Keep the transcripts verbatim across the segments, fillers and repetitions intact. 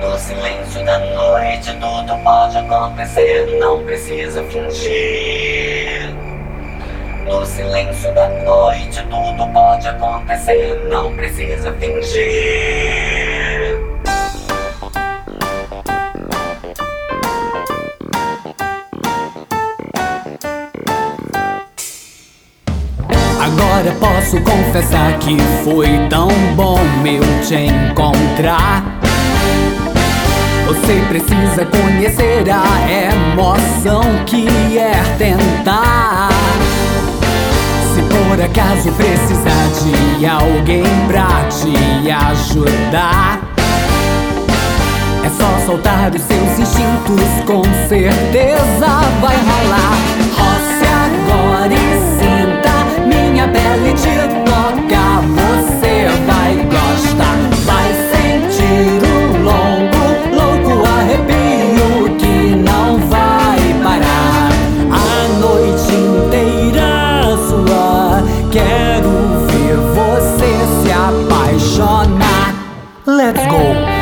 No silêncio da noite tudo pode acontecer, não precisa fingir. No silêncio da noite tudo pode acontecer, não precisa fingir. Agora posso confessar que foi tão bom eu te encontrar. Você precisa conhecer a emoção que é tentar. Se por acaso precisar de alguém pra te ajudar, é só soltar os seus instintos, com certeza vai rolar. Roce agora e sinta minha pele te tocar. Você vai gostar, vai sentir um longo, louco arrepio que não vai parar. A noite inteira sua, quero ver você se apaixonar. Let's go!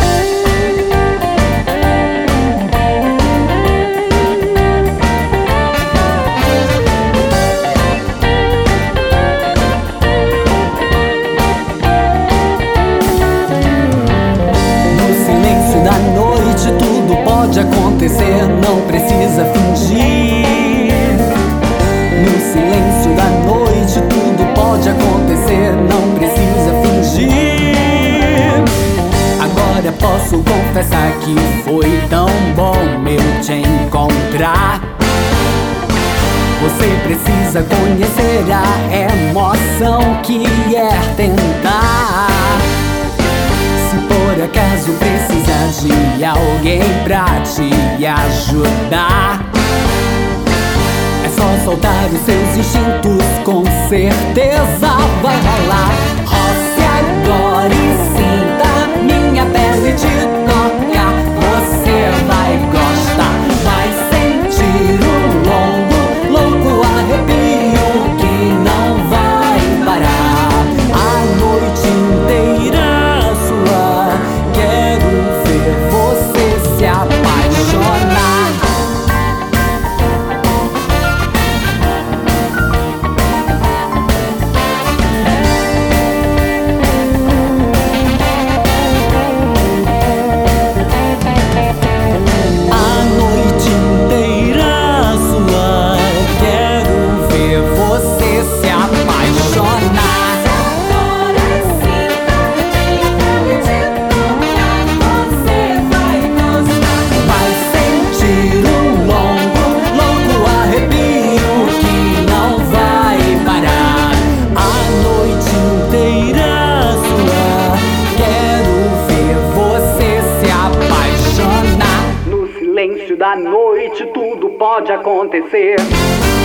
Pode acontecer, não precisa fingir. No silêncio da noite tudo pode acontecer, não precisa fingir. Agora posso confessar que foi tão bom eu te encontrar. Você precisa conhecer a emoção que é tentar. Se por acaso precisar de alguém pra te ajudar, é só soltar os seus instintos, com certeza vai rolar. Roce agora e sinta minha pele te tocar. Você vai gostar, vai sentir um longo, louco arrepio que não vai parar. A noite inteira se apaixonar. A noite inteira sua, quero ver você se apaixonar. Da noite tudo pode acontecer.